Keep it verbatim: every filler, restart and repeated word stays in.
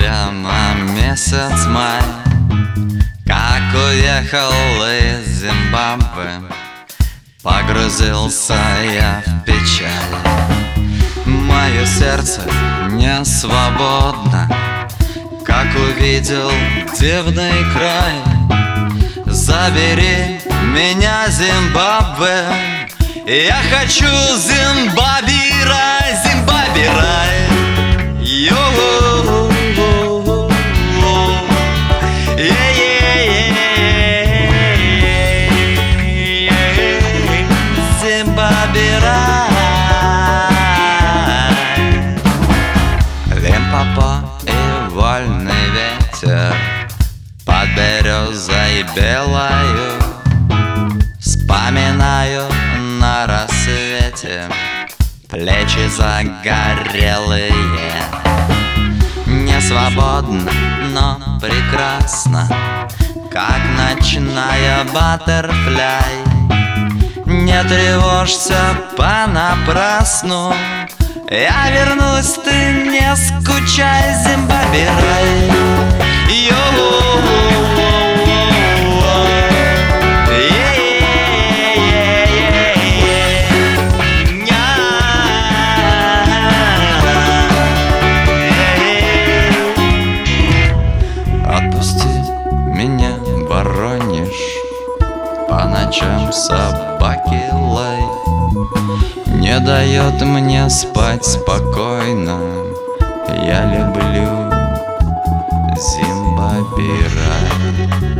Прямо месяц май, как уехал из Зимбабве, погрузился я в печаль. Мое сердце не свободно, как увидел дивный край. Забери меня, Зимбабве, я хочу Зимбабве рай, Зимбабве рай. Йо-хо-хо. Лимпопо и вольный ветер под березой белою, вспоминаю на рассвете плечи загорелые. Не свободно, но прекрасно, как ночная баттерфляй. Не тревожься понапрасну, я вернусь, ты не скучай, Зимбабве рай. Отпусти меня, Воронеж, по ночам собаки лай не дает мне спать спокойно. Я люблю Зимбабве рай.